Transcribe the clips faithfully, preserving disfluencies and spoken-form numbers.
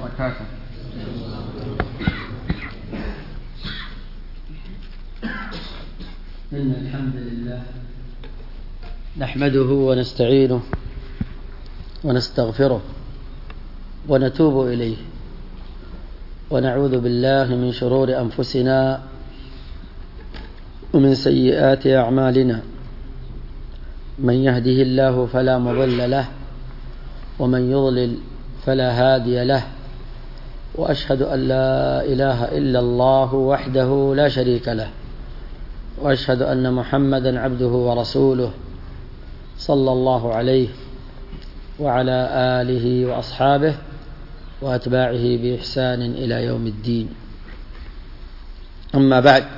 وبركاته. إن الحمد لله نحمده ونستعينه ونستغفره ونتوب إليه، ونعوذ بالله من شرور أنفسنا ومن سيئات أعمالنا. من يهده الله فلا مضل له، ومن يضلل فلا هادي له، وأشهد أن لا إله إلا الله وحده لا شريك له، وأشهد أن محمدا عبده ورسوله صلى الله عليه وعلى آله وأصحابه وأتباعه بإحسان إلى يوم الدين. أما بعد،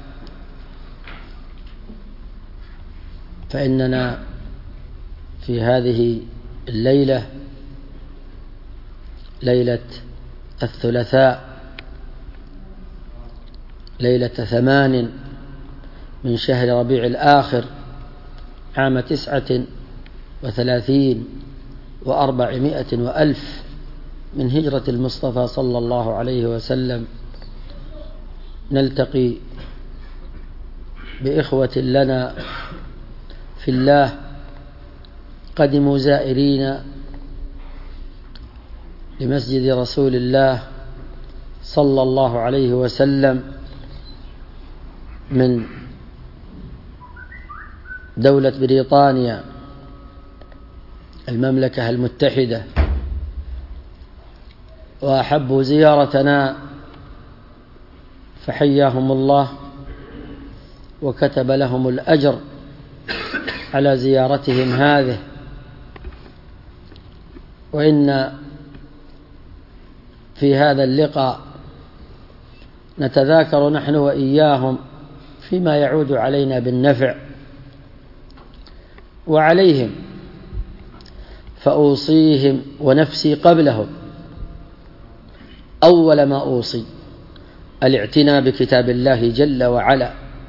فإننا في هذه الليلة، ليلة الثلاثاء، ليلة ثمان من شهر ربيع الآخر عام تسعة وثلاثين وأربعمائة وألف من هجرة المصطفى صلى الله عليه وسلم، نلتقي بإخوة لنا في الله قدموا زائرين لمسجد رسول الله صلى الله عليه وسلم من دولة بريطانيا المملكة المتحدة، وأحبوا زيارتنا فحياهم الله وكتب لهم الأجر على زيارتهم هذه. وإن في هذا اللقاء نتذاكر نحن وإياهم فيما يعود علينا بالنفع وعليهم، فأوصيهم ونفسي قبلهم أول ما أوصي الاعتناء بكتاب الله جل وعلا.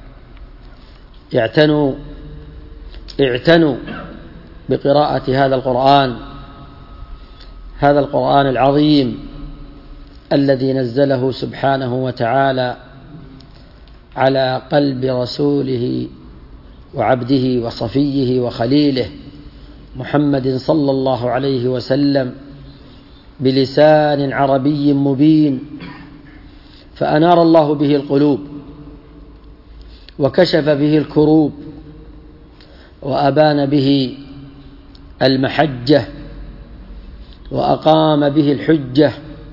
اعتنوا اعتنوا بقراءة هذا القرآن، هذا القرآن العظيم الذي نزله سبحانه وتعالى على قلب رسوله وعبده وصفيه وخليله محمد صلى الله عليه وسلم بلسان عربي مبين، فأنار الله به القلوب وكشف به الكروب وأبان به المحجة وأقام به الحجة.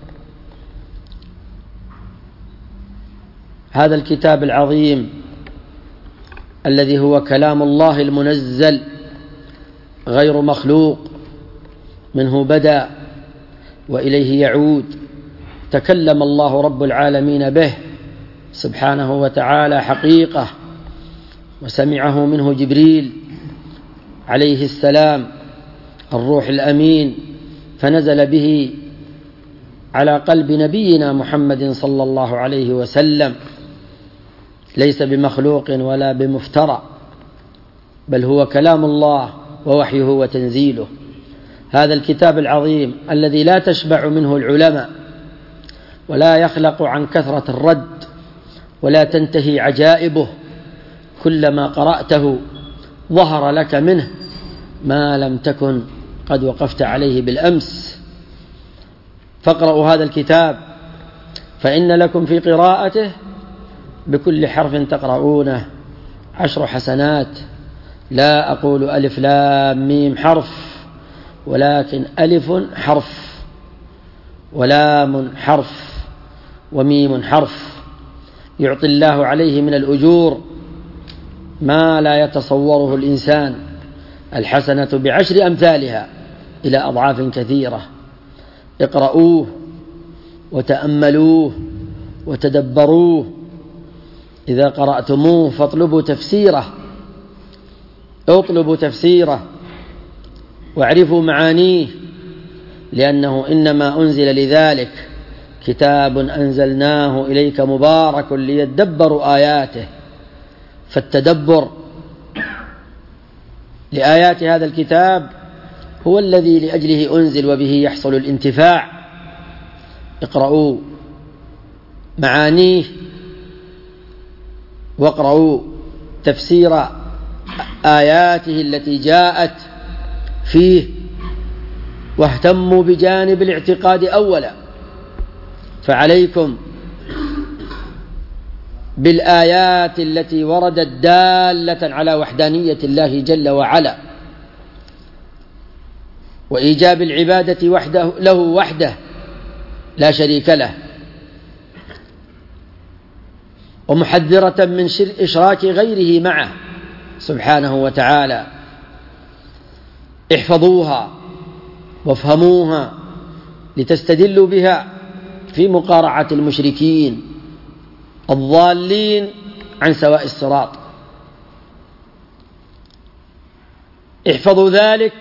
هذا الكتاب العظيم الذي هو كلام الله المنزل غير مخلوق، منه بدأ وإليه يعود، تكلم الله رب العالمين به سبحانه وتعالى حقيقة، وسمعه منه جبريل عليه السلام الروح الأمين، فنزل به على قلب نبينا محمد صلى الله عليه وسلم، ليس بمخلوق ولا بمفترى، بل هو كلام الله ووحيه وتنزيله. هذا الكتاب العظيم الذي لا تشبع منه العلماء ولا يخلق عن كثرة الرد ولا تنتهي عجائبه، كلما قرأته ظهر لك منه ما لم تكن قد وقفت عليه بالأمس. فاقرأوا هذا الكتاب، فإن لكم في قراءته بكل حرف تقرؤونه عشر حسنات. لا أقول ألف لام ميم حرف، ولكن ألف حرف ولام حرف وميم حرف، يعطي الله عليه من الأجور ما لا يتصوره الإنسان، الحسنة بعشر أمثالها إلى أضعاف كثيرة. اقرؤوه وتأملوه وتدبروه، إذا قرأتموه فاطلبوا تفسيره، اطلبوا تفسيره واعرفوا معانيه، لأنه إنما أنزل لذلك، كتاب أنزلناه إليك مبارك ليدبروا آياته. فالتدبر لآيات هذا الكتاب هو الذي لأجله أنزل، وبه يحصل الانتفاع اقرأوا معانيه واقرأوا تفسير آياته التي جاءت فيه، واهتموا بجانب الاعتقاد أولا. فعليكم بالآيات التي وردت دالة على وحدانية الله جل وعلا وإيجاب العبادة وحده له وحده لا شريك له، ومحذرة من إشراك غيره معه سبحانه وتعالى. احفظوها وافهموها لتستدلوا بها في مقارعة المشركين الضالين عن سواء الصراط. احفظوا ذلك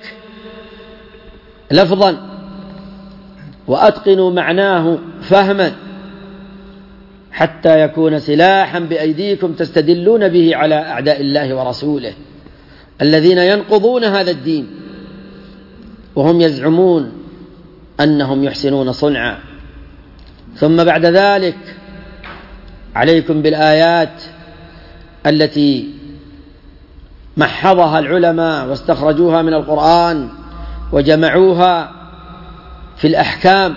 لفظا وأتقنوا معناه فهما حتى يكون سلاحا بأيديكم تستدلون به على أعداء الله ورسوله الذين ينقضون هذا الدين وهم يزعمون أنهم يحسنون صنعا. ثم بعد ذلك عليكم بالآيات التي محضها العلماء واستخرجوها من القرآن وجمعوها في الأحكام،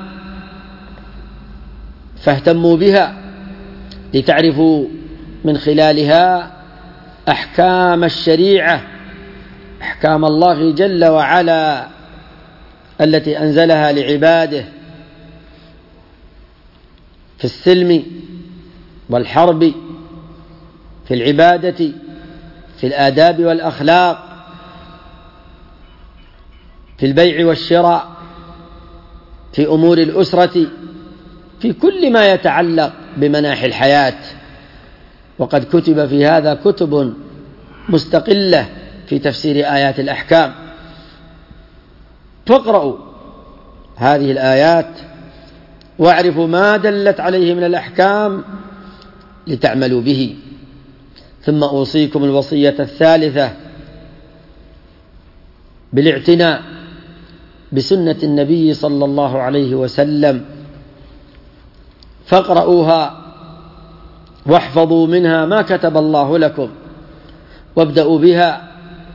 فاهتموا بها لتعرفوا من خلالها أحكام الشريعة، أحكام الله جل وعلا التي أنزلها لعباده في السلم والحرب، في العبادة، في الآداب والأخلاق، في البيع والشراء، في أمور الأسرة، في كل ما يتعلق بمناحي الحياة. وقد كتب في هذا كتب مستقلة في تفسير آيات الأحكام. فاقرأوا هذه الآيات واعرفوا ما دلت عليه من الأحكام لتعملوا به. ثم أوصيكم الوصية الثالثة بالاعتناء بسنة النبي صلى الله عليه وسلم، فاقرؤوها واحفظوا منها ما كتب الله لكم، وابدأوا بها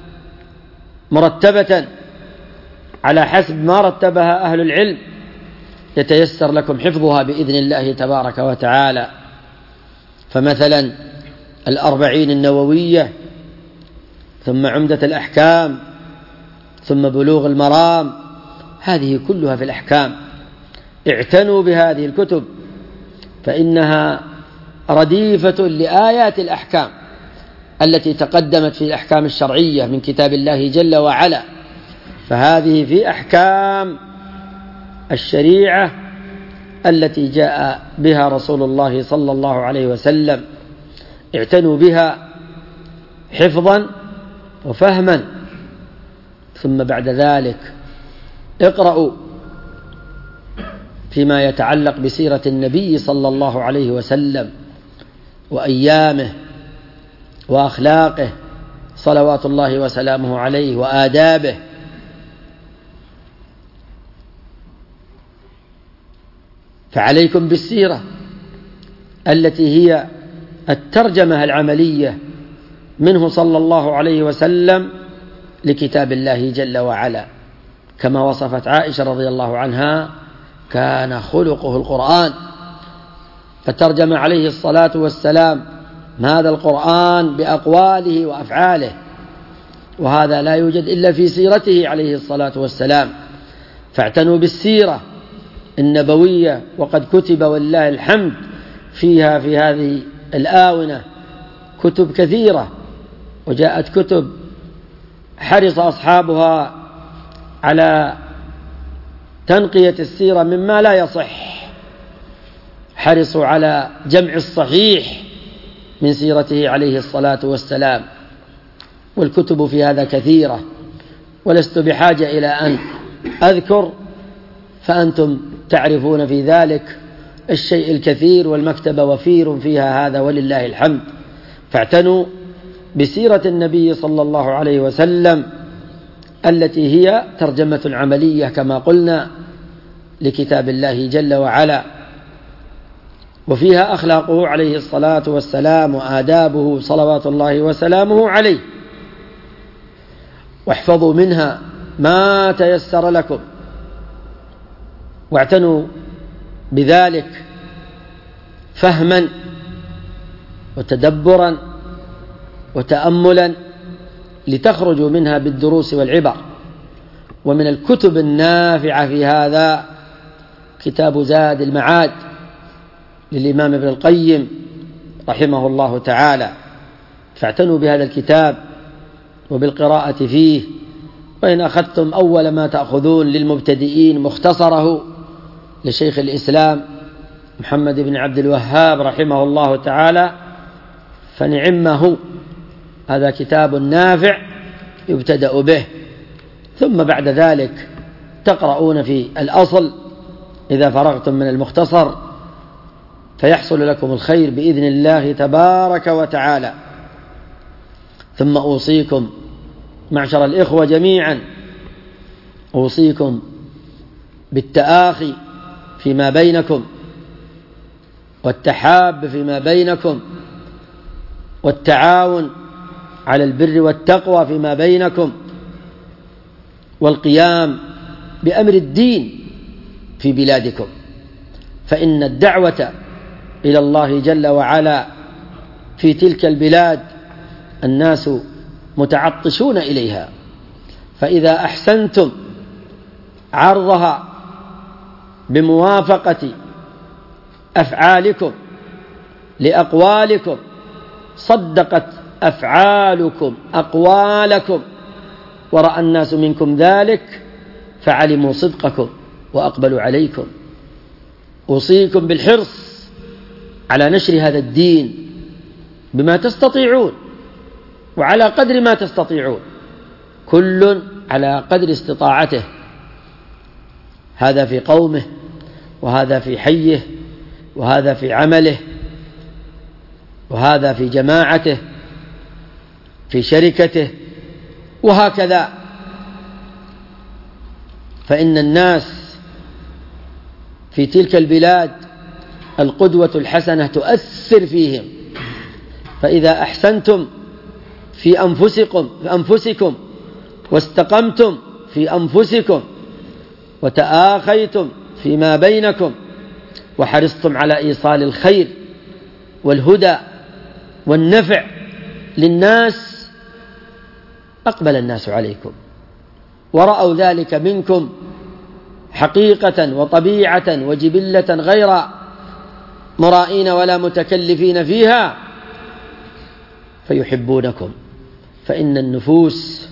مرتبة على حسب ما رتبها أهل العلم، يتيسر لكم حفظها بإذن الله تبارك وتعالى. فمثلا الأربعين النووية، ثم عمدة الأحكام، ثم بلوغ المرام، هذه كلها في الأحكام. اعتنوا بهذه الكتب فإنها رديفة لآيات الأحكام التي تقدمت في الأحكام الشرعية من كتاب الله جل وعلا، فهذه في أحكام الشريعة التي جاء بها رسول الله صلى الله عليه وسلم. اعتنوا بها حفظا وفهما. ثم بعد ذلك اقرأوا فيما يتعلق بسيرة النبي صلى الله عليه وسلم وأيامه وأخلاقه صلوات الله وسلامه عليه وآدابه. فعليكم بالسيرة التي هي الترجمة العملية منه صلى الله عليه وسلم لكتاب الله جل وعلا، كما وصفت عائشة رضي الله عنها: كان خلقه القرآن. فترجم عليه الصلاة والسلام هذا القرآن بأقواله وأفعاله، وهذا لا يوجد إلا في سيرته عليه الصلاة والسلام. فاعتنوا بالسيرة النبوية، وقد كتب والله الحمد فيها في هذه الآونة كتب كثيرة، وجاءت كتب حرص أصحابها على تنقية السيرة مما لا يصح، حرصوا على جمع الصحيح من سيرته عليه الصلاة والسلام. والكتب في هذا كثيرة، ولست بحاجة إلى أن أذكر، فأنتم تعرفون في ذلك الشيء الكثير، والمكتبة وفير فيها هذا ولله الحمد. فاعتنوا بسيرة النبي صلى الله عليه وسلم التي هي ترجمة عملية كما قلنا لكتاب الله جل وعلا. وفيها أخلاقه عليه الصلاة والسلام وآدابه صلوات الله وسلامه عليه. واحفظوا منها ما تيسر لكم، واعتنوا بذلك فهما وتدبرا وتأملا لتخرجوا منها بالدروس والعبر. ومن الكتب النافعة في هذا كتاب زاد المعاد للإمام ابن القيم رحمه الله تعالى، فاعتنوا بهذا الكتاب وبالقراءة فيه. وإن أخذتم أول ما تأخذون للمبتدئين مختصره لشيخ الإسلام محمد بن عبد الوهاب رحمه الله تعالى فنعمه، هذا كتاب نافع يبتدأ به، ثم بعد ذلك تقرؤون في الأصل إذا فرغتم من المختصر، فيحصل لكم الخير بإذن الله تبارك وتعالى. ثم أوصيكم معشر الإخوة جميعا، أوصيكم بالتآخي فيما بينكم، والتحاب فيما بينكم، والتعاون على البر والتقوى فيما بينكم، والقيام بأمر الدين في بلادكم، فإن الدعوة إلى الله جل وعلا في تلك البلاد الناس متعطشون إليها، فإذا أحسنتم عرضها بموافقة أفعالكم لأقوالكم صدقت أفعالكم أقوالكم، ورأى الناس منكم ذلك فعلموا صدقكم وأقبلوا عليكم. أوصيكم بالحرص على نشر هذا الدين بما تستطيعون وعلى قدر ما تستطيعون، كل على قدر استطاعته، هذا في قومه وهذا في حيه وهذا في عمله وهذا في جماعته في شركته وهكذا. فإن الناس في تلك البلاد القدوة الحسنة تؤثر فيهم، فإذا أحسنتم في أنفسكم في أنفسكم واستقمتم في أنفسكم وتآخيتم فيما بينكم وحرصتم على إيصال الخير والهدى والنفع للناس، أقبل الناس عليكم ورأوا ذلك منكم حقيقة وطبيعة وجبلة غير مرائين ولا متكلفين فيها، فيحبونكم. فإن النفوس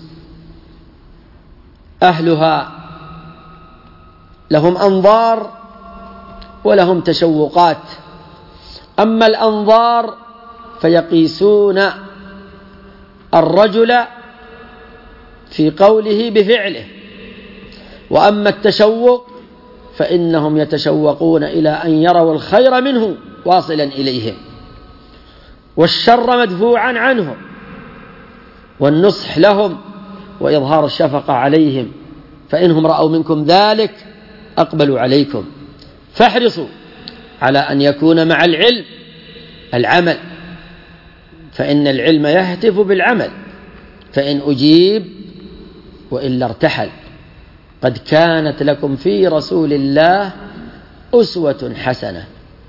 أهلها لهم أنظار ولهم تشوقات، أما الأنظار فيقيسون الرجل في قوله بفعله، وأما التشوق فإنهم يتشوقون إلى أن يروا الخير منه واصلا إليهم والشر مدفوعا عنهم والنصح لهم وإظهار الشفقة عليهم، فإنهم رأوا منكم ذلك أقبلوا عليكم. فاحرصوا على أن يكون مع العلم العمل، فإن العلم يهتف بالعمل، فإن أجيب وإلا ارتحل. قد كانت لكم في رسول الله أسوة حسنة،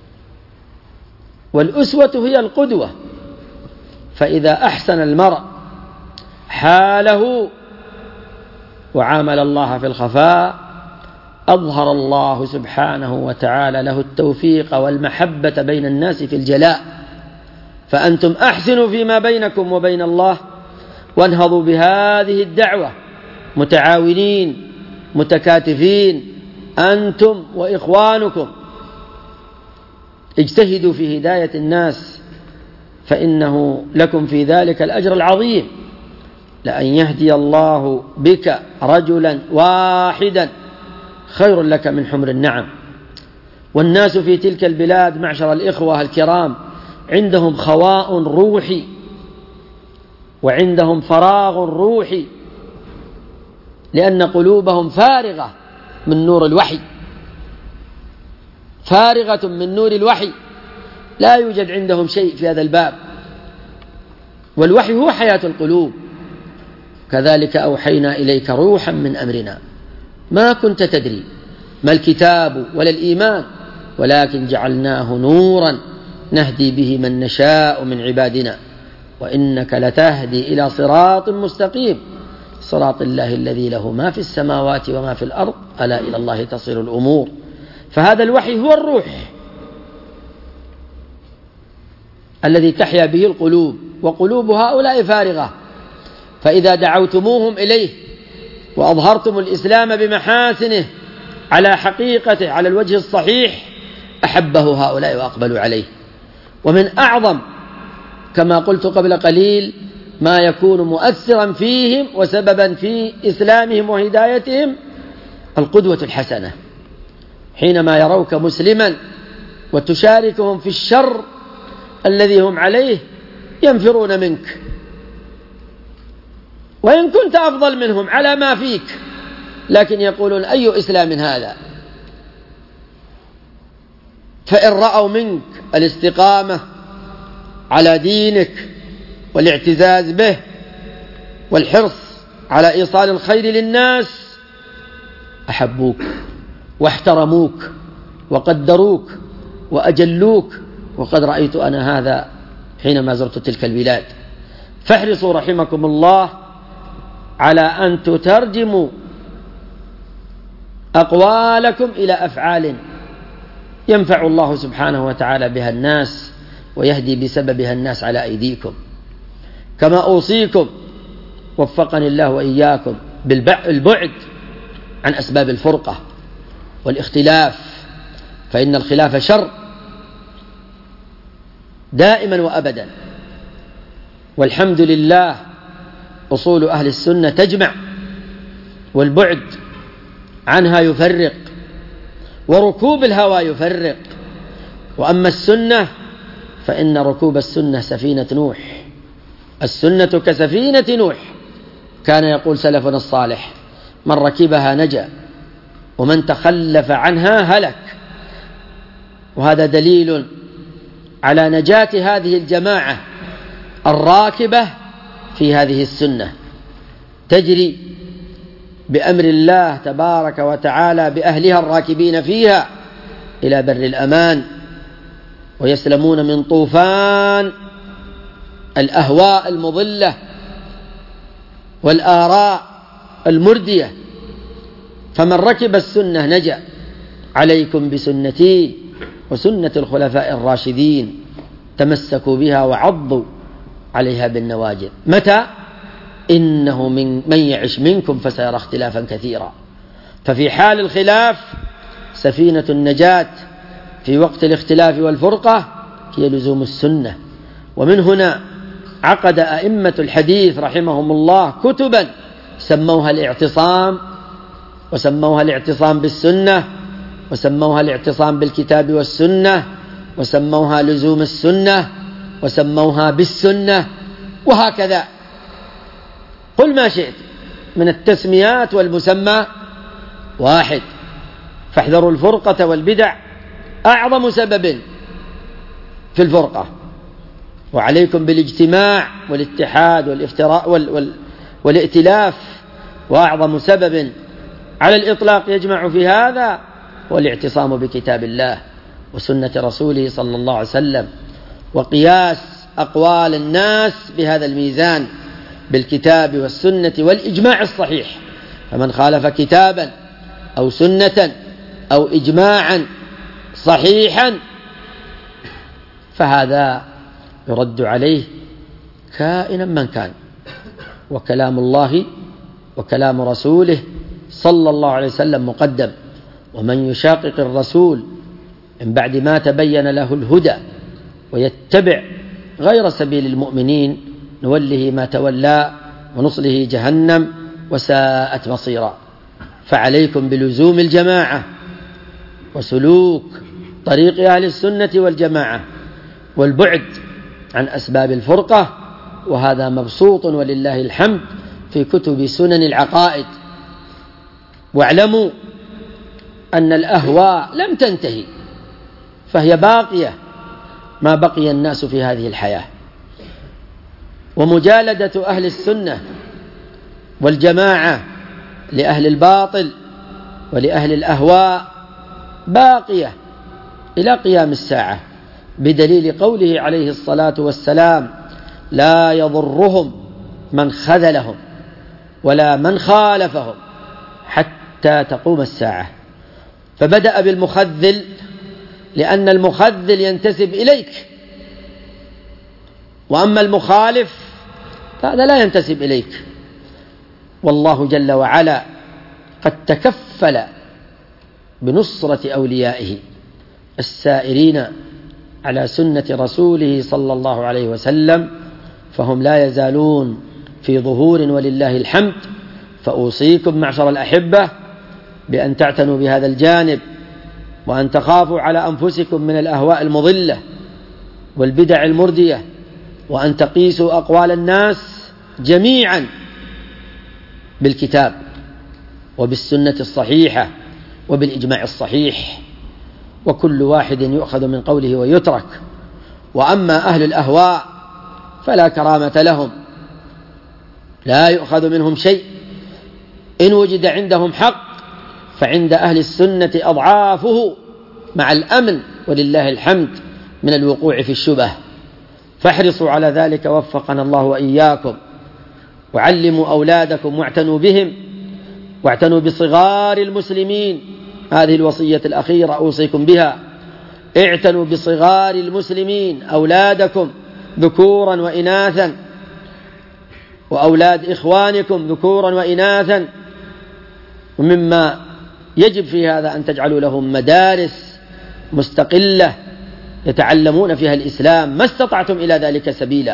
والأسوة هي القدوة، فإذا أحسن المرء حاله وعامل الله في الخفاء أظهر الله سبحانه وتعالى له التوفيق والمحبة بين الناس في الجلاء. فأنتم أحسنوا فيما بينكم وبين الله، وانهضوا بهذه الدعوة متعاونين متكاتفين أنتم وإخوانكم، اجتهدوا في هداية الناس فإنه لكم في ذلك الأجر العظيم. لأن يهدي الله بك رجلا واحدا خير لك من حمر النعم. والناس في تلك البلاد معشر الإخوة الكرام عندهم خواء روحي وعندهم فراغ روحي، لأن قلوبهم فارغة من نور الوحي، فارغة من نور الوحي، لا يوجد عندهم شيء في هذا الباب، والوحي هو حياة القلوب. كذلك أوحينا إليك روحا من أمرنا ما كنت تدري ما الكتاب ولا الإيمان ولكن جعلناه نورا نهدي به من نشاء من عبادنا وإنك لتهدي إلى صراط مستقيم صراط الله الذي له ما في السماوات وما في الأرض ألا إلى الله تصير الأمور. فهذا الوحي هو الروح الذي تحيا به القلوب، وقلوب هؤلاء فارغة، فإذا دعوتموهم إليه وأظهرتم الإسلام بمحاسنه على حقيقته على الوجه الصحيح أحبه هؤلاء وأقبلوا عليه. ومن أعظم كما قلت قبل قليل ما يكون مؤثرا فيهم وسببا في إسلامهم وهدايتهم القدوة الحسنة، حينما يروك مسلما وتشاركهم في الشر الذي هم عليه ينفرون منك، وإن كنت أفضل منهم على ما فيك لكن يقولون أي إسلام هذا. فإن رأوا منك الاستقامة على دينك والاعتزاز به والحرص على إيصال الخير للناس أحبوك واحترموك وقدروك وأجلوك، وقد رأيت أنا هذا حينما زرت تلك البلاد. فاحرصوا رحمكم الله على أن تترجموا أقوالكم إلى أفعال ينفع الله سبحانه وتعالى بها الناس ويهدي بسببها الناس على أيديكم. كما أوصيكم وفقني الله وإياكم بالبعد عن أسباب الفرقة والاختلاف، فإن الخلاف شر دائما وأبدا، والحمد لله أصول أهل السنة تجمع، والبعد عنها يفرق، وركوب الهوى يفرق. وأما السنة فإن ركوب السنة سفينة نوح، السنة كسفينة نوح، كان يقول سلفنا الصالح من ركبها نجا ومن تخلف عنها هلك. وهذا دليل على نجاة هذه الجماعة الراكبة في هذه السنة، تجري بأمر الله تبارك وتعالى بأهلها الراكبين فيها إلى بر الأمان، ويسلمون من طوفان الأهواء المضلة والآراء المردية. فمن ركب السنة نجا. عليكم بسنتي وسنة الخلفاء الراشدين تمسكوا بها وعضوا عليها بالنواجذ. متى؟ إنه من, من يعش منكم فسيرى اختلافا كثيرا. ففي حال الخلاف سفينة النجاة في وقت الاختلاف والفرقة هي لزوم السنة. ومن هنا عقد أئمة الحديث رحمهم الله كتبا سموها الاعتصام، وسموها الاعتصام بالسنة، وسموها الاعتصام بالكتاب والسنة، وسموها لزوم السنة، وسموها بالسنة، وهكذا قل ما شئت من التسميات والمسمى واحد. فاحذروا الفرقة والبدع أعظم سبب في الفرقة، وعليكم بالاجتماع والاتحاد والافتراء وال وال والائتلاف. وأعظم سبب على الإطلاق يجمع في هذا والاعتصام بكتاب الله وسنة رسوله صلى الله عليه وسلم، وقياس أقوال الناس بهذا الميزان بالكتاب والسنة والإجماع الصحيح. فمن خالف كتابا أو سنة أو إجماعا صحيحا فهذا يرد عليه كائنا من كان. وكلام الله وكلام رسوله صلى الله عليه وسلم مقدم. ومن يشاقق الرسول من بعد ما تبين له الهدى ويتبع غير سبيل المؤمنين نوله ما تولى ونصله جهنم وساءت مصيرا. فعليكم بلزوم الجماعة وسلوك طريق أهل السنة والجماعة والبعد عن أسباب الفرقة، وهذا مبسوط ولله الحمد في كتب سنن العقائد. واعلموا أن الأهواء لم تنتهي، فهي باقية ما بقي الناس في هذه الحياة. ومجالدة أهل السنة والجماعة لأهل الباطل ولأهل الأهواء باقية إلى قيام الساعة، بدليل قوله عليه الصلاة والسلام: لا يضرهم من خذلهم ولا من خالفهم حتى تقوم الساعة. فبدأ بالمخذل لأن المخذل ينتسب إليك، وأما المخالف فهذا لا ينتسب إليك. والله جل وعلا قد تكفل بنصرة أوليائه السائرين على سنة رسوله صلى الله عليه وسلم، فهم لا يزالون في ظهور ولله الحمد. فأوصيكم معشر الأحبة بأن تعتنوا بهذا الجانب، وأن تخافوا على أنفسكم من الأهواء المضلة والبدع المردية، وأن تقيسوا أقوال الناس جميعا بالكتاب وبالسنة الصحيحة وبالإجماع الصحيح، وكل واحد يؤخذ من قوله ويترك. وأما أهل الأهواء فلا كرامة لهم، لا يؤخذ منهم شيء. إن وجد عندهم حق فعند أهل السنة أضعافه مع الأمن ولله الحمد من الوقوع في الشبه. فاحرصوا على ذلك وفقنا الله وإياكم. وعلموا أولادكم واعتنوا بهم، واعتنوا بصغار المسلمين. هذه الوصية الأخيرة أوصيكم بها: اعتنوا بصغار المسلمين، أولادكم ذكورا وإناثا، وأولاد إخوانكم ذكورا وإناثا. ومما يجب في هذا أن تجعلوا لهم مدارس مستقلة يتعلمون فيها الإسلام ما استطعتم إلى ذلك سبيلا،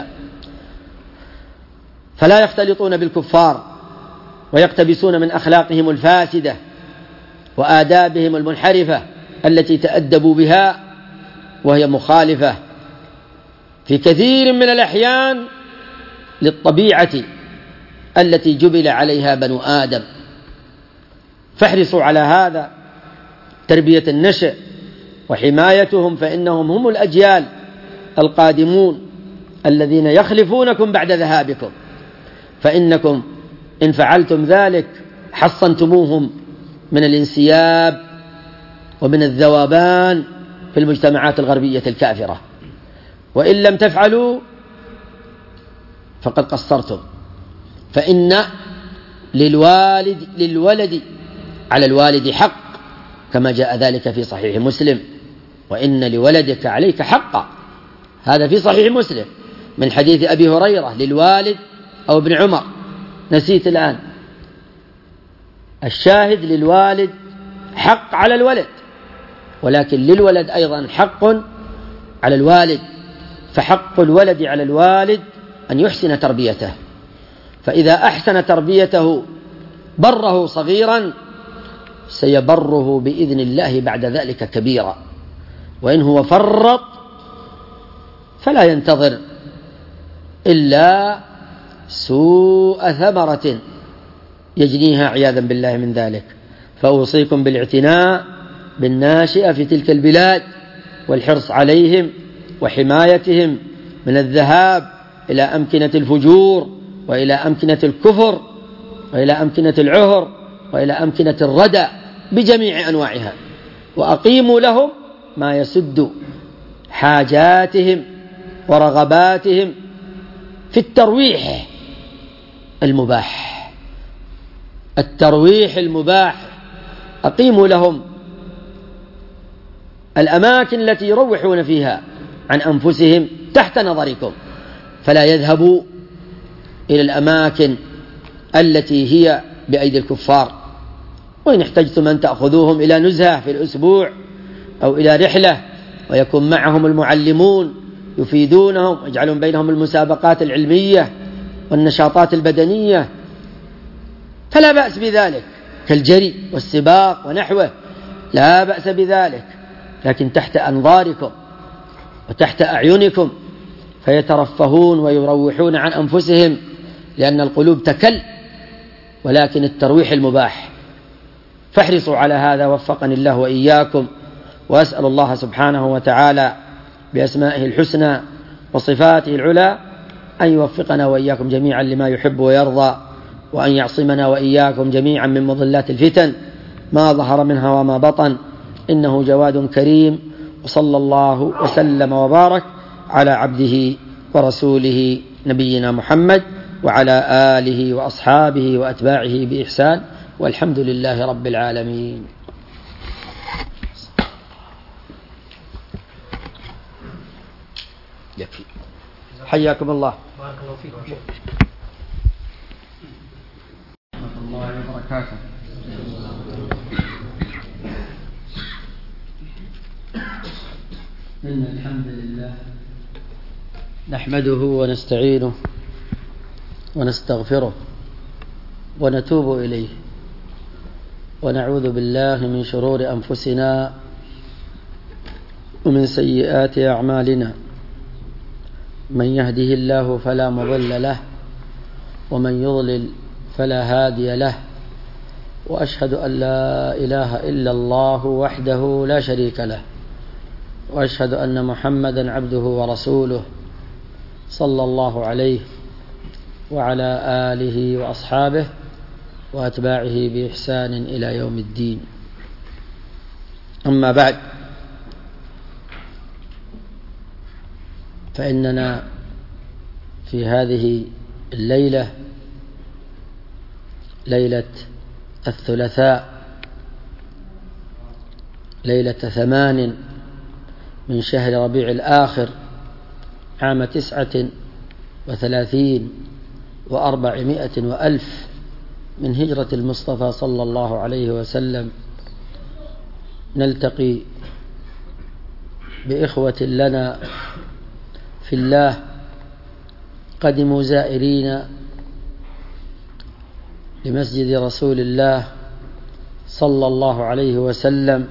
فلا يختلطون بالكفار ويقتبسون من أخلاقهم الفاسدة وآدابهم المنحرفة التي تأدبوا بها، وهي مخالفة في كثير من الأحيان للطبيعة التي جبل عليها بنو آدم. فاحرصوا على هذا، تربية النشء وحمايتهم، فإنهم هم الأجيال القادمون الذين يخلفونكم بعد ذهابكم. فإنكم إن فعلتم ذلك حصنتموهم من الانسياب ومن الذوبان في المجتمعات الغربية الكافرة، وإن لم تفعلوا فقد قصرتم. فإن للوالد للولد على الوالد حق، كما جاء ذلك في صحيح مسلم: وإن لولدك عليك حقا. هذا في صحيح مسلم من حديث أبي هريرة للوالد أو ابن عمر، نسيت الآن. الشاهد للوالد حق على الولد، ولكن للولد أيضا حق على الوالد. فحق الولد على الوالد أن يحسن تربيته، فإذا أحسن تربيته بره صغيرا سيبره بإذن الله بعد ذلك كبيرا. وإن هو فرط فلا ينتظر إلا سوء ثمرة يجنيها عياذا بالله من ذلك. فأوصيكم بالاعتناء بالناشئة في تلك البلاد والحرص عليهم وحمايتهم من الذهاب إلى أمكنة الفجور وإلى أمكنة الكفر وإلى أمكنة العهر وإلى أمكنة الردى بجميع أنواعها. وأقيموا لهم ما يسد حاجاتهم ورغباتهم في الترويح المباح. الترويح المباح أقيموا لهم الأماكن التي يروحون فيها عن أنفسهم تحت نظركم، فلا يذهبوا إلى الأماكن التي هي بأيدي الكفار. وإن احتجتم أن تأخذوهم إلى نزهة في الأسبوع أو إلى رحلة ويكون معهم المعلمون يفيدونهم ويجعلون بينهم المسابقات العلمية والنشاطات البدنية فلا بأس بذلك، كالجري والسباق ونحوه، لا بأس بذلك، لكن تحت أنظاركم وتحت أعينكم فيترفهون ويروحون عن أنفسهم، لأن القلوب تكل، ولكن الترويح المباح. فاحرصوا على هذا وفقني الله وإياكم، وأسأل الله سبحانه وتعالى بأسمائه الحسنى وصفاته العلى أن يوفقنا وإياكم جميعا لما يحب ويرضى، وأن يعصمنا وإياكم جميعا من مضلات الفتن ما ظهر منها وما بطن، إنه جواد كريم. وصلى الله وسلم وبارك على عبده ورسوله نبينا محمد وعلى آله وأصحابه وأتباعه بإحسان، والحمد لله رب العالمين. يكفي. حياكم الله. بارك الله فيكم. ورحمة الله وبركاته. إن الحمد لله نحمده ونستعينه ونستغفره ونتوب إليه، ونعوذ بالله من شرور أنفسنا ومن سيئات أعمالنا، من يهده الله فلا مضل له ومن يضلل فلا هادي له، وأشهد أن لا إله إلا الله وحده لا شريك له، وأشهد أن محمدا عبده ورسوله صلى الله عليه وعلى آله وأصحابه وأتباعه بإحسان إلى يوم الدين. أما بعد، فإننا في هذه الليلة، ليلة الثلاثاء، ليلة ثمان من شهر ربيع الآخر عام تسعة وثلاثين وأربعمائة وألف من هجرة المصطفى صلى الله عليه وسلم، نلتقي بإخوة لنا في الله قدموا زائرين لمسجد رسول الله صلى الله عليه وسلم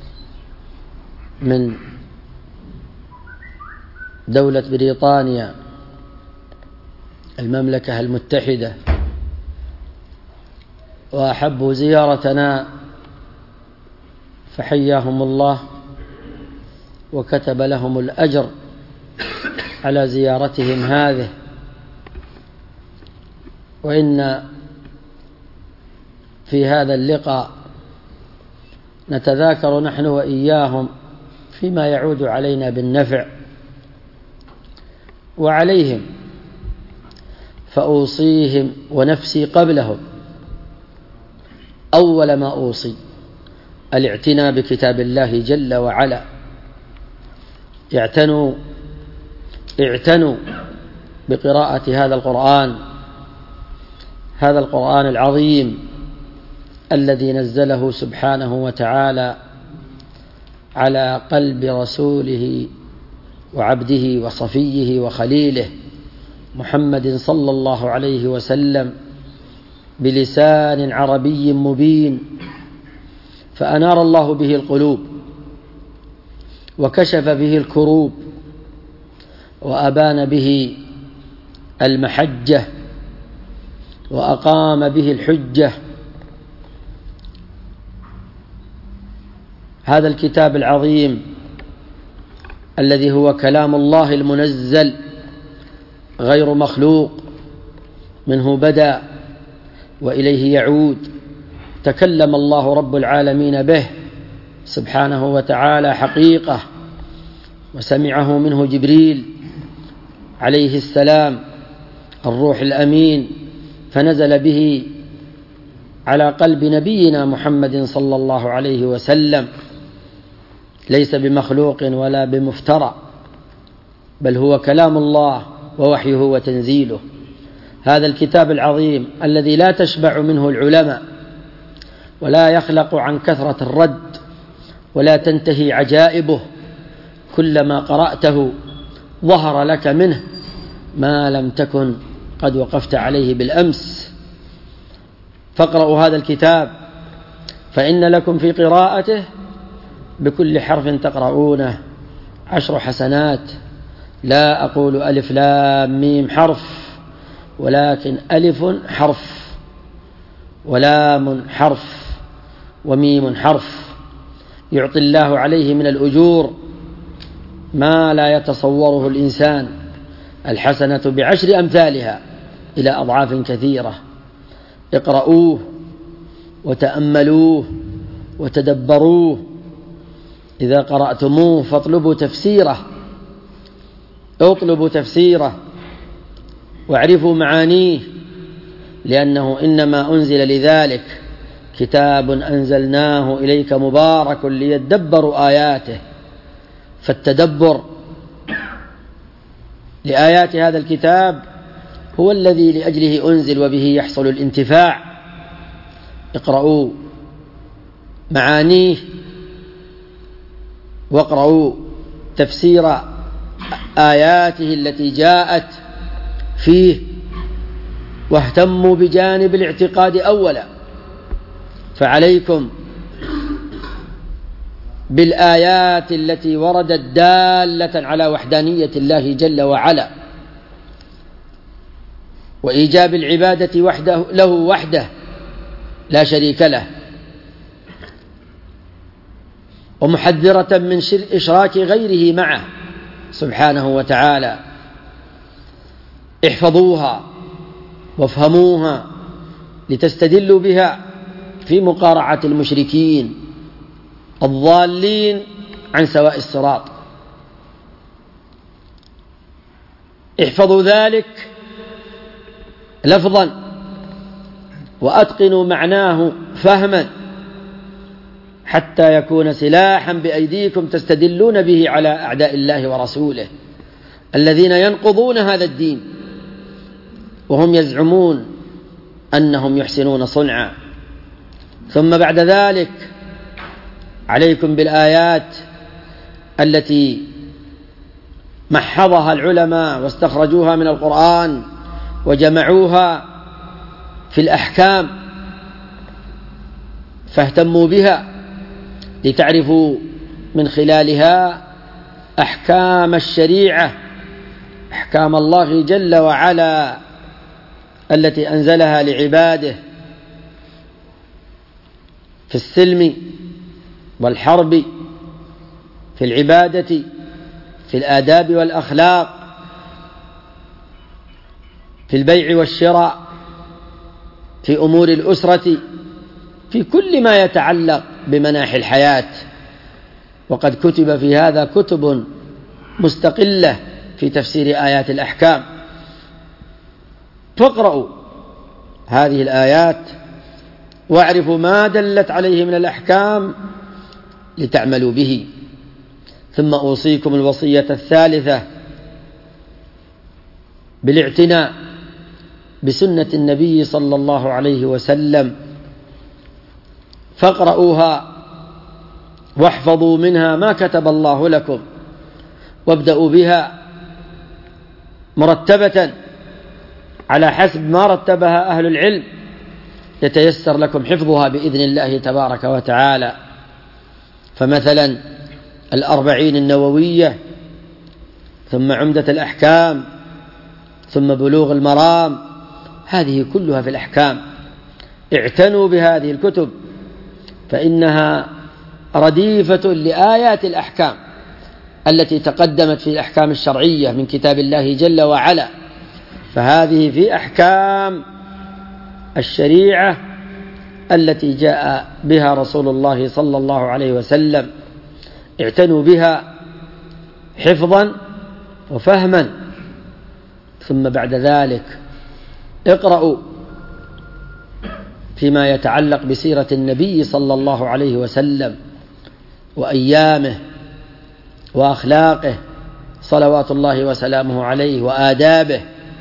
من دولة بريطانيا المملكة المتحدة، وأحبوا زيارتنا فحياهم الله وكتب لهم الأجر على زيارتهم هذه. وإن في هذا اللقاء نتذاكر نحن وإياهم فيما يعود علينا بالنفع وعليهم، فأوصيهم ونفسي قبلهم أول ما أوصي الاعتناء بكتاب الله جل وعلا. اعتنوا اعتنوا بقراءة هذا القرآن، هذا القرآن العظيم الذي نزله سبحانه وتعالى على قلب رسوله وعبده وصفيه وخليله محمد صلى الله عليه وسلم بلسان عربي مبين، فأنار الله به القلوب وكشف به الكروب وأبان به المحجة وأقام به الحجة. هذا الكتاب العظيم الذي هو كلام الله المنزل غير مخلوق، منه بدأ وإليه يعود، تكلم الله رب العالمين به سبحانه وتعالى حقيقة، وسمعه منه جبريل عليه السلام الروح الأمين، فنزل به على قلب نبينا محمد صلى الله عليه وسلم، ليس بمخلوق ولا بمفترى، بل هو كلام الله ووحيه وتنزيله. هذا الكتاب العظيم الذي لا تشبع منه العلماء ولا يخلق عن كثرة الرد ولا تنتهي عجائبه، كلما قرأته ظهر لك منه ما لم تكن قد وقفت عليه بالأمس. فاقرأوا هذا الكتاب فإن لكم في قراءته بكل حرف تقرؤونه عشر حسنات. لا أقول ألف لام ميم حرف، ولكن ألف حرف ولام حرف وميم حرف، يعطي الله عليه من الأجور ما لا يتصوره الإنسان، الحسنة بعشر أمثالها إلى أضعاف كثيرة. اقرؤوه وتأملوه وتدبروه، إذا قرأتموه فاطلبوا تفسيره، اطلبوا تفسيره واعرفوا معانيه، لأنه إنما أنزل لذلك، كتاب أنزلناه إليك مبارك ليدبروا آياته. فالتدبر لآيات هذا الكتاب هو الذي لأجله أنزل وبه يحصل الانتفاع. اقرأوا معانيه واقرأوا تفسير آياته التي جاءت فيه، واهتموا بجانب الاعتقاد أولا. فعليكم بالآيات التي وردت دالة على وحدانية الله جل وعلا، وإيجاب العبادة وحده له وحده لا شريك له، ومحذرة من إشراك غيره معه سبحانه وتعالى. احفظوها وافهموها لتستدلوا بها في مقارعة المشركين الضالين عن سواء الصراط. احفظوا ذلك لفظا وأتقنوا معناه فهما، حتى يكون سلاحا بأيديكم تستدلون به على أعداء الله ورسوله الذين ينقضون هذا الدين وهم يزعمون أنهم يحسنون صنعا. ثم بعد ذلك عليكم بالآيات التي محضها العلماء واستخرجوها من القرآن وجمعوها في الأحكام، فاهتموا بها لتعرفوا من خلالها أحكام الشريعة، أحكام الله جل وعلا التي أنزلها لعباده في السلم والحرب، في العبادة، في الآداب والأخلاق، في البيع والشراء، في أمور الأسرة، في كل ما يتعلق بمناحي الحياة. وقد كتب في هذا كتب مستقلة في تفسير آيات الأحكام. فاقرأوا هذه الآيات واعرفوا ما دلت عليه من الأحكام لتعملوا به. ثم أوصيكم الوصية الثالثة بالاعتناء بسنة النبي صلى الله عليه وسلم، فاقرؤوها واحفظوا منها ما كتب الله لكم، وابدأوا بها مرتبة على حسب ما رتبها أهل العلم، يتيسر لكم حفظها بإذن الله تبارك وتعالى. فمثلا الأربعين النووية، ثم عمدة الأحكام، ثم بلوغ المرام، هذه كلها في الأحكام. اعتنوا بهذه الكتب فإنها رديفة لآيات الأحكام التي تقدمت في الأحكام الشرعية من كتاب الله جل وعلا. فهذه في أحكام الشريعة التي جاء بها رسول الله صلى الله عليه وسلم. اعتنوا بها حفظا وفهما. ثم بعد ذلك اقرأوا فيما يتعلق بسيرة النبي صلى الله عليه وسلم وأيامه وأخلاقه صلوات الله وسلامه عليه وآدابه.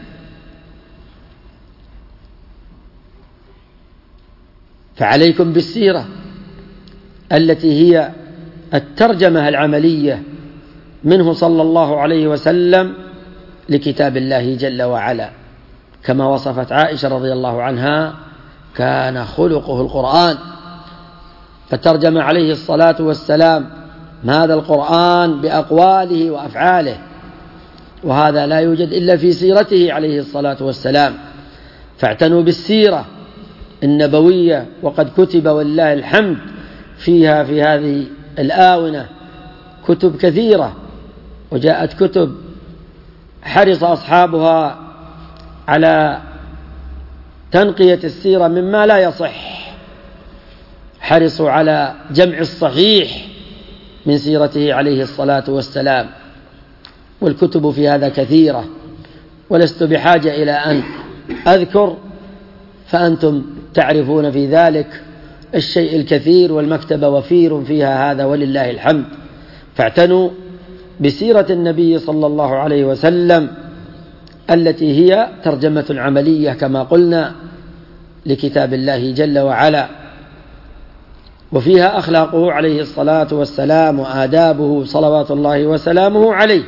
فعليكم بالسيرة التي هي الترجمة العملية منه صلى الله عليه وسلم لكتاب الله جل وعلا، كما وصفت عائشة رضي الله عنها: كان خلقه القرآن. فترجم عليه الصلاة والسلام هذا القرآن بأقواله وأفعاله، وهذا لا يوجد إلا في سيرته عليه الصلاة والسلام. فاعتنوا بالسيرة النبوية، وقد كتب ولله الحمد فيها في هذه الآونة كتب كثيرة وجاءت كتب حرص أصحابها على تنقية السيرة مما لا يصح، حرصوا على جمع الصحيح من سيرته عليه الصلاة والسلام، والكتب في هذا كثيرة، ولست بحاجة إلى أن أذكر، فأنتم تعرفون في ذلك الشيء الكثير، والمكتبة وفير فيها هذا ولله الحمد. فاعتنوا بسيرة النبي صلى الله عليه وسلم التي هي ترجمة عملية كما قلنا لكتاب الله جل وعلا، وفيها أخلاقه عليه الصلاة والسلام وآدابه صلوات الله وسلامه عليه.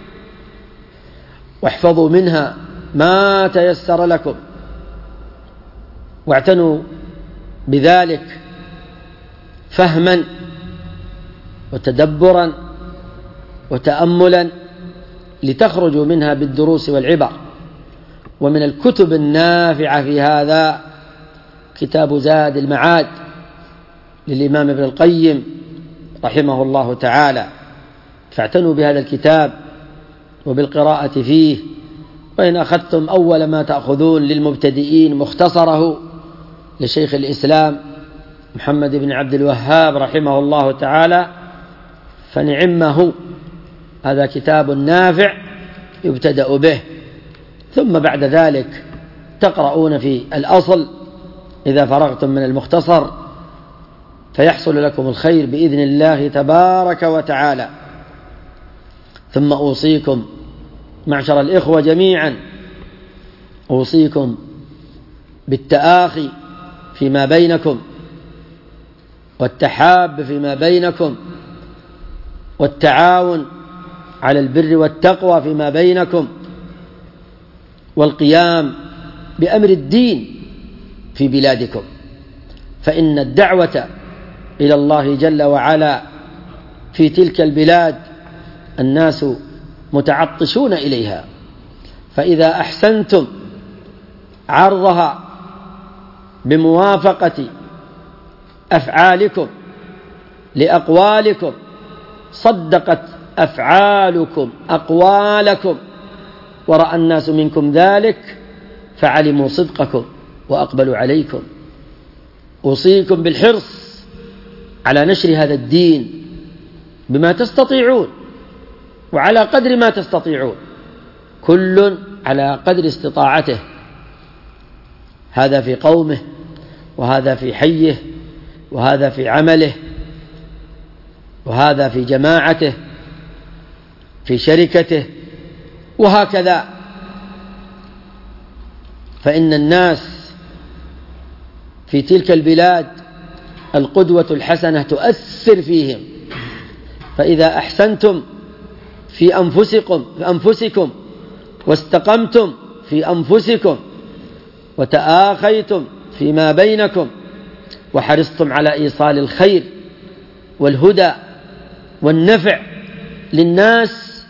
واحفظوا منها ما تيسر لكم، واعتنوا بذلك فهما وتدبرا وتأملا لتخرجوا منها بالدروس والعبر. ومن الكتب النافعة في هذا كتاب زاد المعاد للإمام ابن القيم رحمه الله تعالى، فاعتنوا بهذا الكتاب وبالقراءة فيه. وإن أخذتم أول ما تأخذون للمبتدئين مختصره لشيخ الإسلام محمد بن عبد الوهاب رحمه الله تعالى فنعمه، هذا كتاب نافع يبتدأ به، ثم بعد ذلك تقرؤون في الأصل إذا فرغتم من المختصر، فيحصل لكم الخير بإذن الله تبارك وتعالى. ثم أوصيكم معشر الإخوة جميعا، أوصيكم بالتآخي فيما بينكم، والتحاب فيما بينكم، والتعاون على البر والتقوى فيما بينكم، والقيام بأمر الدين في بلادكم، فإن الدعوة إلى الله جل وعلا في تلك البلاد الناس متعطشون إليها، فإذا أحسنتم عرضها بموافقة أفعالكم لأقوالكم صدقت أفعالكم أقوالكم، ورأى الناس منكم ذلك فعلموا صدقكم وأقبلوا عليكم. أوصيكم بالحرص على نشر هذا الدين بما تستطيعون وعلى قدر ما تستطيعون، كل على قدر استطاعته، هذا في قومه، وهذا في حيه، وهذا في عمله، وهذا في جماعته، في شركته، وهكذا. فإن الناس في تلك البلاد القدوة الحسنة تؤثر فيهم، فإذا أحسنتم في أنفسكم في أنفسكم واستقمتم في أنفسكم وتآخيتم فيما بينكم وحرصتم على إيصال الخير والهدى والنفع للناس،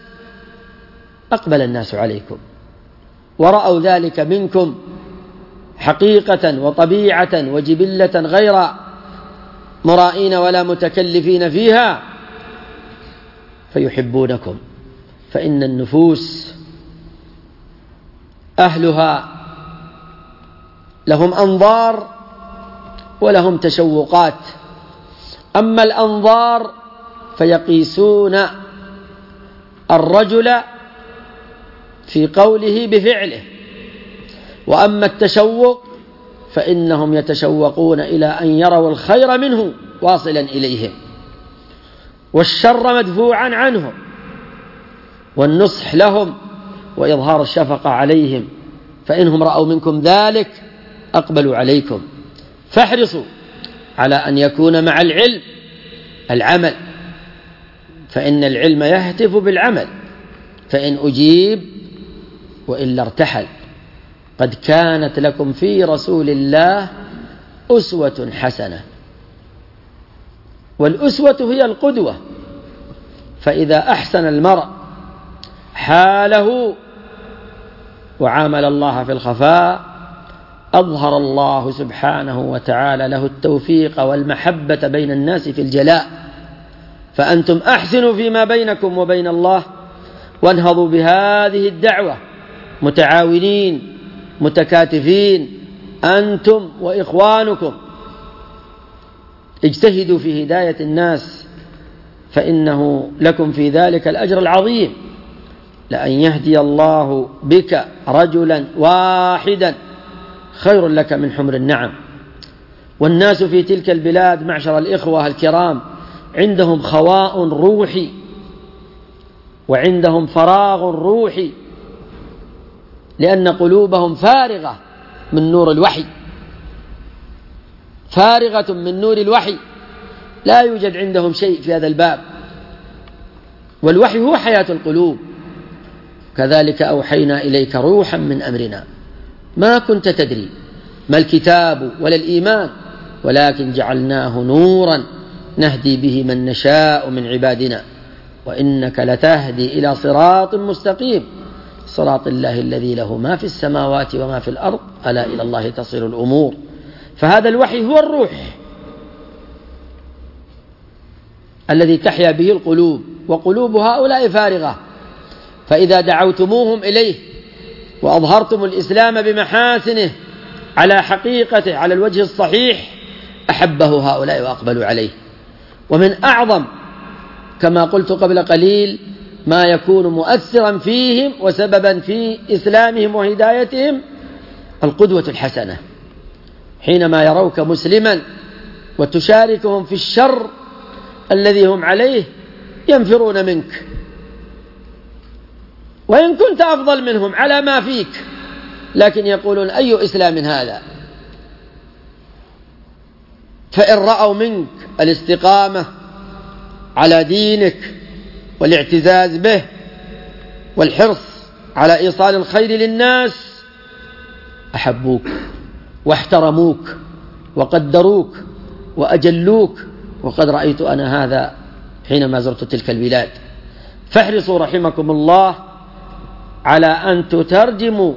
أقبل الناس عليكم ورأوا ذلك منكم حقيقة وطبيعة وجبلة غير مرائين ولا متكلفين فيها، فيحبونكم. فإن النفوس أهلها لهم أنظار ولهم تشوقات، أما الأنظار فيقيسون الرجل في قوله بفعله، وأما التشوق فإنهم يتشوقون إلى أن يروا الخير منه واصلا إليهم، والشر مدفوعا عنهم، والنصح لهم وإظهار الشفقة عليهم، فإنهم رأوا منكم ذلك أقبلوا عليكم. فاحرصوا على أن يكون مع العلم العمل، فإن العلم يهتف بالعمل، فإن أجيب وإلا ارتحل. قد كانت لكم في رسول الله أسوة حسنة، والأسوة هي القدوة، فإذا أحسن المرء حاله وعامل الله في الخفاء أظهر الله سبحانه وتعالى له التوفيق والمحبة بين الناس في الجلاء. فأنتم أحسنوا فيما بينكم وبين الله وانهضوا بهذه الدعوة متعاونين متكاتفين أنتم وإخوانكم، اجتهدوا في هداية الناس فإنه لكم في ذلك الأجر العظيم. لأن يهدي الله بك رجلا واحدا خير لك من حمر النعم. والناس في تلك البلاد معشر الإخوة الكرام عندهم خواء روحي وعندهم فراغ روحي، لأن قلوبهم فارغة من نور الوحي، فارغة من نور الوحي، لا يوجد عندهم شيء في هذا الباب. والوحي هو حياة القلوب. كذلك أوحينا إليك روحا من أمرنا ما كنت تدري ما الكتاب ولا الإيمان ولكن جعلناه نورا نهدي به من نشاء من عبادنا وإنك لتهدي إلى صراط مستقيم صراط الله الذي له ما في السماوات وما في الأرض ألا إلى الله تصير الأمور. فهذا الوحي هو الروح الذي تحيا به القلوب، وقلوب هؤلاء فارغة. فإذا دعوتموهم إليه وأظهرتم الإسلام بمحاسنه على حقيقته على الوجه الصحيح أحبه هؤلاء وأقبلوا عليه. ومن أعظم كما قلت قبل قليل ما يكون مؤثرا فيهم وسببا في إسلامهم وهدايتهم القدوة الحسنة، حينما يروك مسلما وتشاركهم في الشر الذي هم عليه ينفرون منك، وإن كنت أفضل منهم على ما فيك، لكن يقولون أي إسلام هذا؟ فإن رأوا منك الاستقامة على دينك والاعتزاز به والحرص على إيصال الخير للناس أحبوك واحترموك وقدروك وأجلوك، وقد رأيت أنا هذا حينما زرت تلك البلاد. فاحرصوا رحمكم الله على أن تترجموا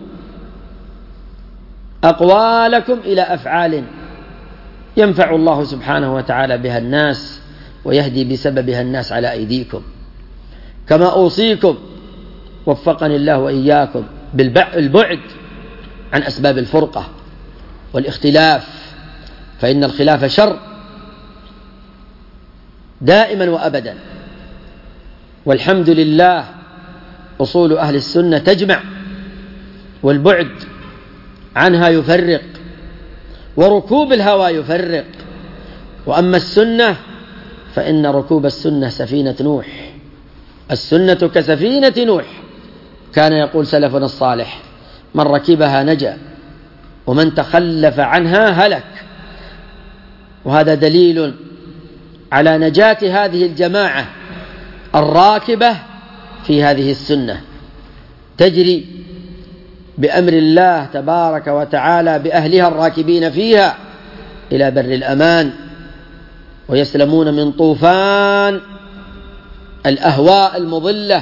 أقوالكم إلى أفعال ينفع الله سبحانه وتعالى بها الناس ويهدي بسببها الناس على أيديكم. كما أوصيكم وفقني الله وإياكم بالبعد عن أسباب الفرقة والاختلاف، فإن الخلاف شر دائما وأبدا، والحمد لله أصول أهل السنة تجمع، والبعد عنها يفرق، وركوب الهوى يفرق. وأما السنة فإن ركوب السنة سفينة نوح، السنة كسفينة نوح، كان يقول سلفنا الصالح من ركبها نجا ومن تخلف عنها هلك. وهذا دليل على نجاة هذه الجماعة الراكبة في هذه السنة، تجري بأمر الله تبارك وتعالى بأهلها الراكبين فيها إلى بر الأمان، ويسلمون من طوفان الأهواء المضلة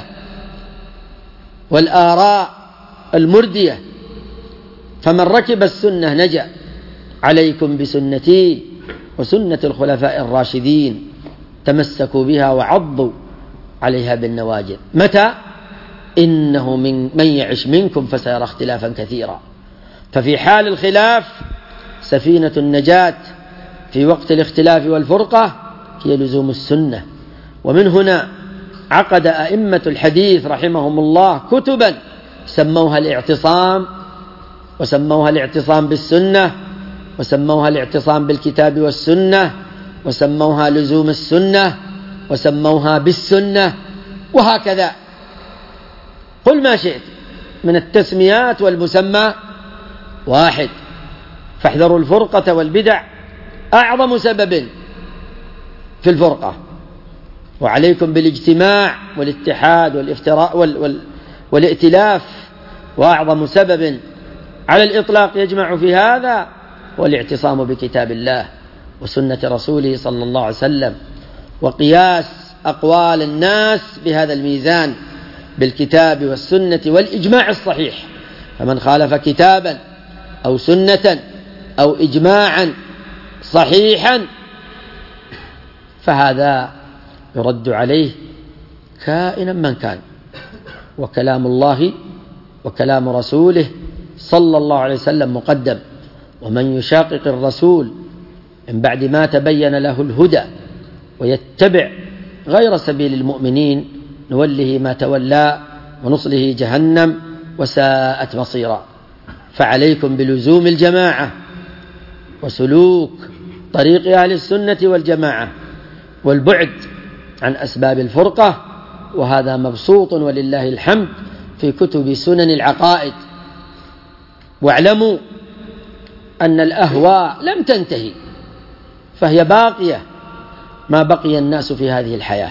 والآراء المردية. فمن ركب السنة نجا. عليكم بسنتي وسنة الخلفاء الراشدين تمسكوا بها وعضوا عليها بالنواجذ. متى؟ إنه من, من يعش منكم فسيرى اختلافا كثيرا. ففي حال الخلاف سفينة النجاة في وقت الاختلاف والفرقة هي لزوم السنة. ومن هنا عقد أئمة الحديث رحمهم الله كتبا سموها الاعتصام، وسموها الاعتصام بالسنة، وسموها الاعتصام بالكتاب والسنة، وسموها لزوم السنة، وسموها بالسنة، وهكذا قل ما شئت من التسميات والمسمى واحد. فاحذروا الفرقة والبدع أعظم سبب في الفرقة، وعليكم بالاجتماع والاتحاد والافتراء وال وال والائتلاف. وأعظم سبب على الإطلاق يجمع في هذا والاعتصام بكتاب الله وسنة رسوله صلى الله عليه وسلم، وقياس أقوال الناس بهذا الميزان بالكتاب والسنة والإجماع الصحيح. فمن خالف كتابا أو سنة أو إجماعا صحيحا فهذا يرد عليه كائنا من كان. وكلام الله وكلام رسوله صلى الله عليه وسلم مقدم. ومن يشاقق الرسول من بعد ما تبين له الهدى ويتبع غير سبيل المؤمنين نوله ما تولى ونصله جهنم وساءت مصيرا. فعليكم بلزوم الجماعة وسلوك طريق أهل السنة والجماعة والبعد عن أسباب الفرقة، وهذا مبسوط ولله الحمد في كتب سنن العقائد. واعلموا أن الأهواء لم تنتهي، فهي باقية ما بقي الناس في هذه الحياة،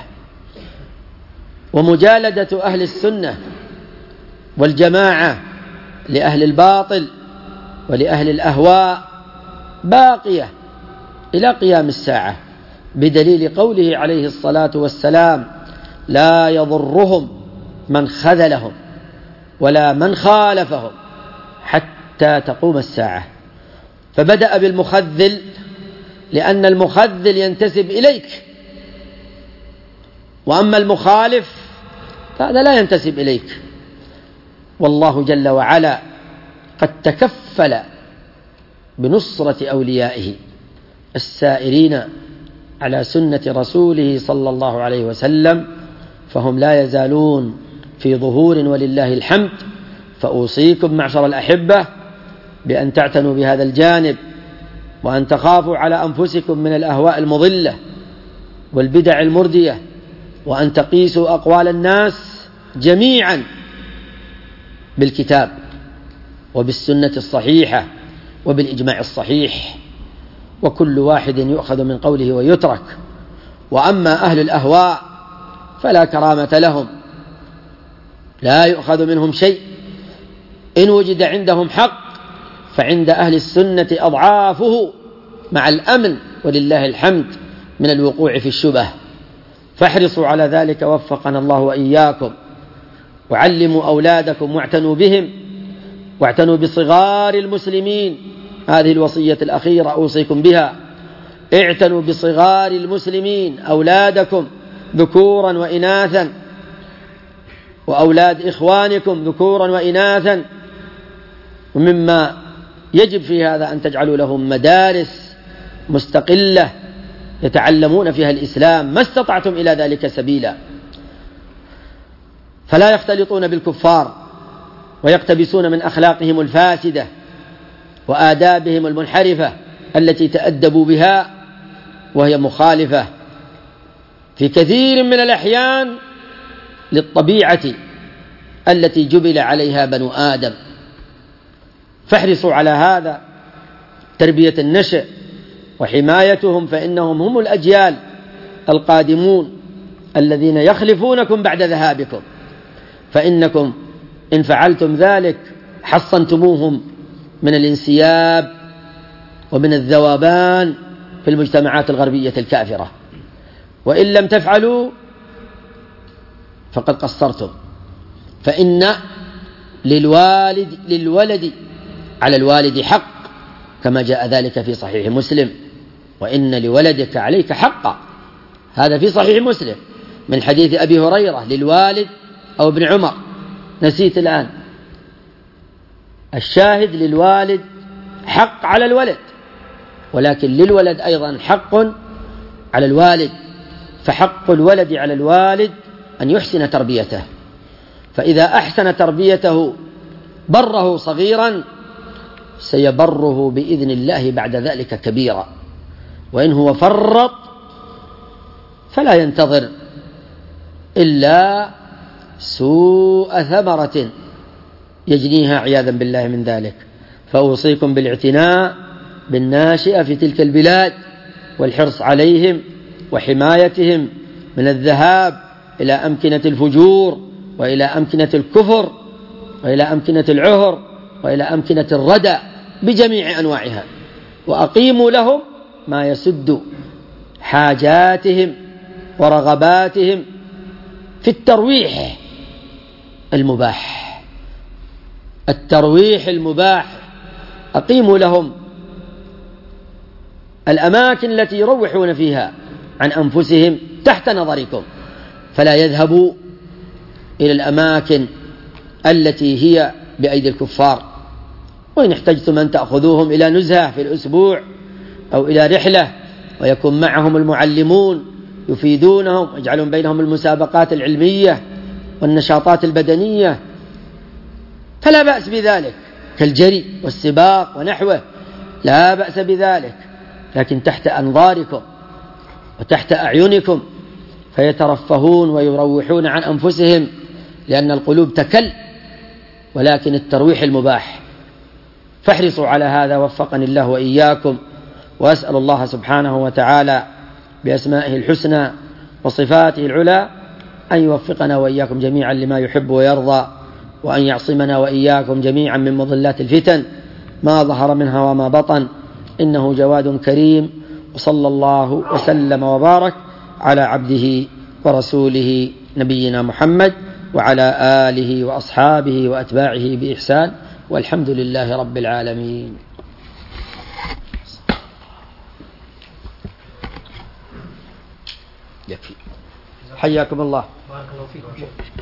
ومجالدة أهل السنة والجماعة لأهل الباطل ولأهل الأهواء باقية إلى قيام الساعة، بدليل قوله عليه الصلاة والسلام: لا يضرهم من خذلهم ولا من خالفهم حتى تقوم الساعة. فبدأ بالمخذل لأن المخذل ينتسب إليك، وأما المخالف فهذا لا ينتسب إليك. والله جل وعلا قد تكفل بنصرة أوليائه السائرين على سنة رسوله صلى الله عليه وسلم، فهم لا يزالون في ظهور ولله الحمد. فأوصيكم معشر الأحبة بأن تعتنوا بهذا الجانب، وأن تخافوا على أنفسكم من الأهواء المضلة والبدع المردية، وأن تقيسوا أقوال الناس جميعا بالكتاب وبالسنة الصحيحة وبالإجماع الصحيح، وكل واحد يؤخذ من قوله ويترك. وأما أهل الأهواء فلا كرامة لهم، لا يؤخذ منهم شيء. إن وجد عندهم حق فعند أهل السنة أضعافه مع الأمن ولله الحمد من الوقوع في الشبه. فاحرصوا على ذلك وفقنا الله وإياكم. وعلموا أولادكم واعتنوا بهم، واعتنوا بصغار المسلمين. هذه الوصية الأخيرة أوصيكم بها: اعتنوا بصغار المسلمين، أولادكم ذكورا وإناثا، وأولاد إخوانكم ذكورا وإناثا. ومما يجب في هذا أن تجعلوا لهم مدارس مستقلة يتعلمون فيها الإسلام ما استطعتم إلى ذلك سبيلا، فلا يختلطون بالكفار ويقتبسون من أخلاقهم الفاسدة وآدابهم المنحرفة التي تأدبوا بها، وهي مخالفة في كثير من الأحيان للطبيعة التي جبل عليها بنو آدم. فاحرصوا على هذا، تربية النشء وحمايتهم، فإنهم هم الأجيال القادمون الذين يخلفونكم بعد ذهابكم. فإنكم إن فعلتم ذلك حصنتموهم من الانسياب ومن الذوبان في المجتمعات الغربية الكافرة، وإن لم تفعلوا فقد قصرتم. فإن للوالد للولد على الوالد حق، كما جاء ذلك في صحيح مسلم: وإن لولدك عليك حقا. هذا في صحيح مسلم من حديث أبي هريرة للوالد أو ابن عمر، نسيت الآن. الشاهد: للوالد حق على الولد، ولكن للولد أيضا حق على الوالد. فحق الولد على الوالد أن يحسن تربيته، فإذا أحسن تربيته بره صغيرا سيبره بإذن الله بعد ذلك كبيرا. وإن هو فرط فلا ينتظر إلا سوء ثمرة يجنيها عياذا بالله من ذلك. فأوصيكم بالاعتناء بالناشئة في تلك البلاد والحرص عليهم وحمايتهم من الذهاب إلى أمكنة الفجور وإلى أمكنة الكفر وإلى أمكنة العهر وإلى أمكنة الردى بجميع أنواعها. وأقيموا لهم ما يسد حاجاتهم ورغباتهم في الترويح المباح الترويح المباح أقيموا لهم الأماكن التي يروحون فيها عن أنفسهم تحت نظركم، فلا يذهبوا إلى الأماكن التي هي بأيدي الكفار، وإن احتجتم أن تأخذوهم إلى نزهة في الأسبوع أو إلى رحلة ويكون معهم المعلمون يفيدونهم ويجعلون بينهم المسابقات العلمية والنشاطات البدنية فلا بأس بذلك، كالجري والسباق ونحوه، لا بأس بذلك، لكن تحت أنظاركم وتحت أعينكم فيترفهون ويروحون عن أنفسهم، لأن القلوب تكل، ولكن الترويح المباح. فاحرصوا على هذا، وفقني الله وإياكم، وأسأل الله سبحانه وتعالى بأسمائه الحسنى وصفاته العلى أن يوفقنا وإياكم جميعا لما يحب ويرضى، وأن يعصمنا وإياكم جميعا من مضلات الفتن ما ظهر منها وما بطن، إنه جواد كريم. وصلى الله وسلم وبارك على عبده ورسوله نبينا محمد وعلى آله وأصحابه وأتباعه بإحسان، والحمد لله رب العالمين. يكفي. حياكم الله. بارك الله فيكم.